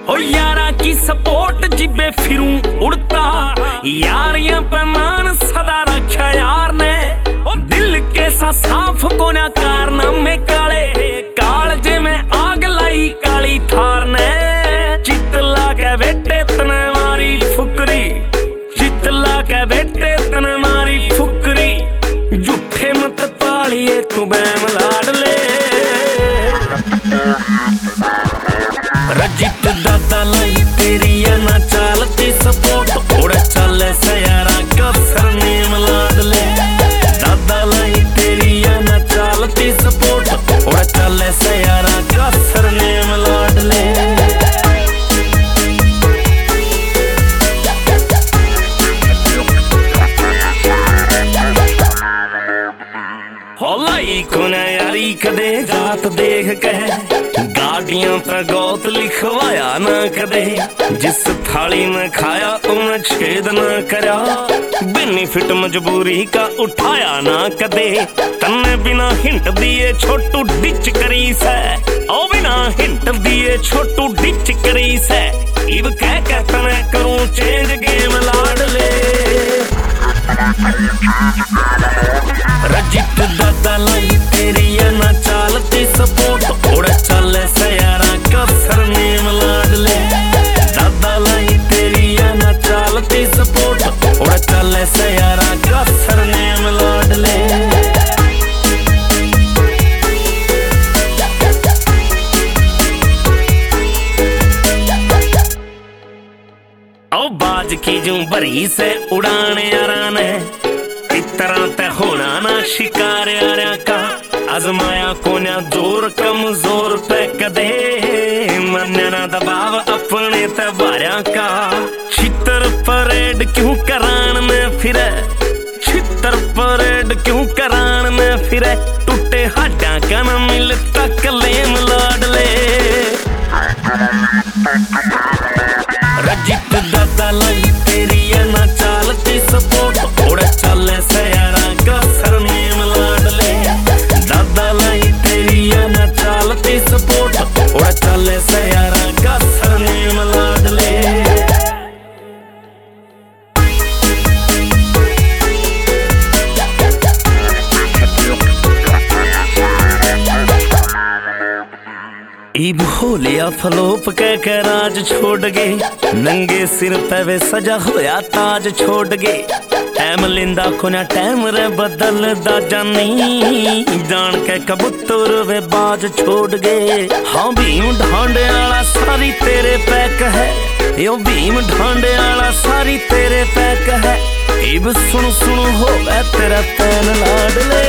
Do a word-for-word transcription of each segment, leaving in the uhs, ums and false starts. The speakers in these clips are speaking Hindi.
ओ यारा की सपोर्ट जिबे फिरूं उड़ता, यारियां पे मान सदा रखा यार ने। ओ दिल के सा साफ कोना कारनामे काले, कालजे में आग लाई काली थार ने। चितला के बेटे तने मारी फुकरी, चितला के बेटे तने मारी फुकरी। झूठे मत पालिए तू बैम लाडले, रजित दादा लाई तेरी ना चालती सपोर्ट। उड़ चले सयारा का सरनेम लाडले, दादा लाई तेरी ना चालती सपोर्ट। उड़ चले सयारा का सरनेम लाडले। होलाई कोना यारी कदे जात देख के, गाड़ियां पे गौत लिखवाया ना कदे। जिस थाली में खाया उन छेद ना करा, बेनिफिट मजबूरी का उठाया ना कदे। तन्ने बिना हिंट दिए छोटू डिच करी से, ओ बिना हिंट दिए छोटू डिच करी से। इब कह के तने करूं चेंज गेम लाडले, रजित दादा लाई तेरी ना चालती सपोर्ट। उड़ चले सयारा का सरनेम लाडले, दादा लाई तेरी ना चालती सपोर्ट। उड़ चले सयारा का सरनेम लाडले। ओ बाज की जू भरी से उड़ाने यारा ने, तरह ते होना ना शिकार यारा का। आजमाया कोन्या जोर कमजोर पे कदे, मन्या ना दबाव अपने ते बारिया का। छितर परेड क्यों करान में फिरे, छितर परेड क्यों करान में फिरे। टूटे हड्डा का न मिलता कलेम लाडले, रजित दादा लाई तेरी ना चालती सपोर्ट। उड़ चले सयारा का सरनेम लाडले, दादा लाई तेरी ना चालती सपोर्ट। उड़ चले सयारा का सरनेम लाडले। इब हो लिया फलोप कह के राज छोड़ गए, नंगे सिर पे वे सजा होया ताज छोड़ गए। टाइम लिंदा कोना टाइम रे बदल दा जानी, जान के कबूतर वे बाज छोड़ गए। हाँ भीम ढांडे आला सारी तेरे पैक है, यो भीम ढांडे आला सारी तेरे पैक है। इब सुन सुन हो वे तेरा पैन लाडले,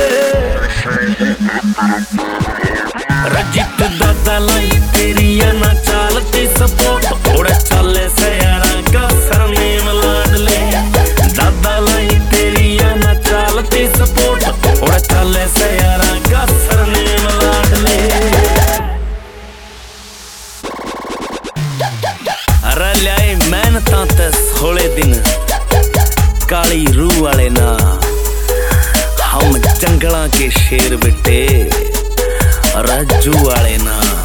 रजित दादा लाई तेरी ना चालती सपोर्ट। उड़ चले सयारा का सरनेम लाडले, दादा लाई तेरी ना चालती सपोर्ट। उड़ चले सयारा का सरनेम लाडले। अरे ल्याए मेहनतां ते सोले दिन, काली रूह वाले ना हम जंगलां के शेर बेटे। रज्जू वाले ना